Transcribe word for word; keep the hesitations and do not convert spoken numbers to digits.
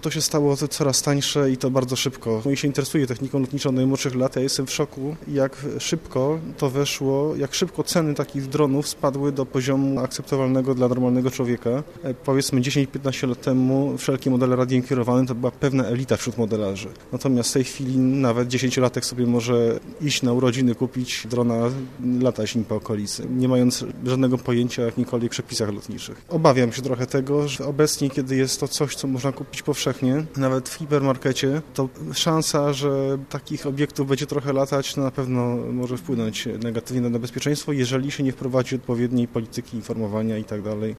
to się stało coraz tańsze i to bardzo szybko. Ja się interesuję techniką lotniczą od najmłodszych lat, ja jestem w szoku, jak szybko to weszło, jak szybko ceny takich dronów spadły do poziomu akceptowalnego dla normalnego człowieka. Powiedzmy dziesięć piętnaście lat temu wszelkie modele radiem kierowane to była pewna elita wśród modelarzy. Natomiast w tej chwili nawet dziesięciolatek sobie może iść na urodziny, kupić drona, latać nim po okolicy, nie mając żadnego pojęcia o jakichkolwiek przepisach lotniczych. Obawiam się trochę tego, że obecnie, kiedy jest to coś, co można kupić powszechnie, nawet w hipermarkecie, to szansa, że takich obiektów będzie trochę latać, no na pewno może wpłynąć negatywnie na bezpieczeństwo, jeżeli się nie wprowadzi odpowiedniej polityki informowania i tak dalej.